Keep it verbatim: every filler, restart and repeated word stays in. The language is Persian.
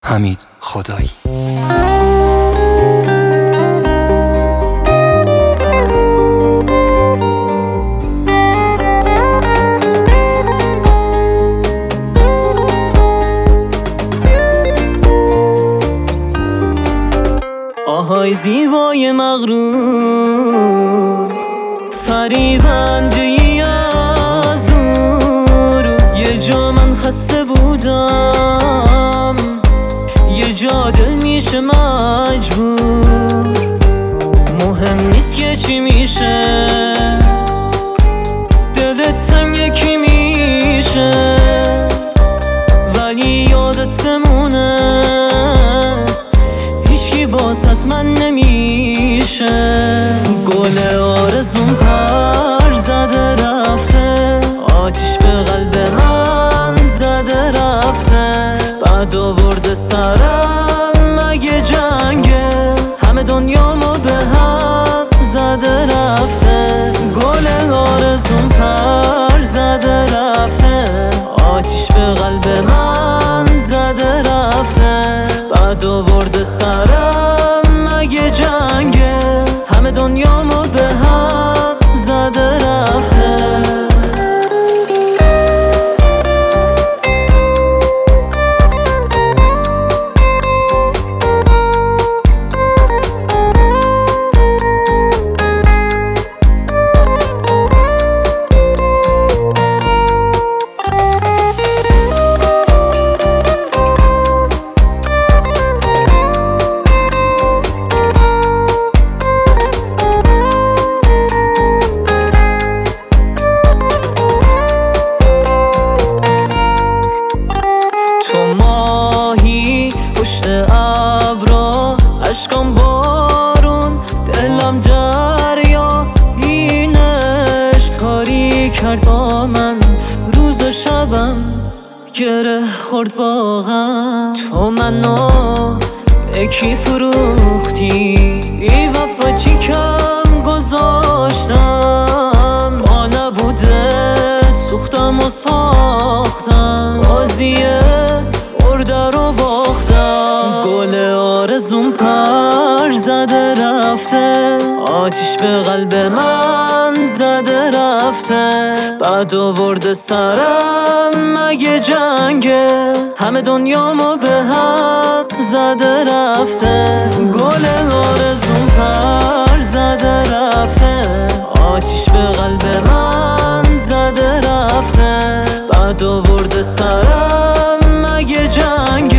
حمید خدایی. آهای زیبای مغرور، فریبنده ای از دور. یه جا من خسته بودم، یه جا دل میشه مجبور. مهم نیست که چی میشه، دلت تنگ یکی میشه، ولی یادت بمونه هیچکی واسط من نمیشه. گل آرزوم پر زده رفته، آتیش به قلب من زده رفته. بعد آورده سرم مگه جنگه، همه دنیامو به هم زده رفته. گل آرزوم پر زده رفته، آتیش به قلب من زده رفته. بعد آورده سرم مگه جنگه، همه دنیامو به هم زده رفته. پشت ابرا اشکام بارون، دلم دریا. اینش کاری کرد با من، روز و شبم گره خورد با غم. تو منو به کی فروختی، ای وفا چی کم گذاشتم. با نبودت سوختم و ساختم، بازیه برده رو باختم. گل آرزوم پر زده رفته، آتیش به قلب من زده رفته. بعد آورده سرم مگه جنگه، همه دنیامو به هم زده رفته. گل آرزوم پر زده رفته، آتیش به قلب من زده رفته. بعد آورده سرم مگه جنگ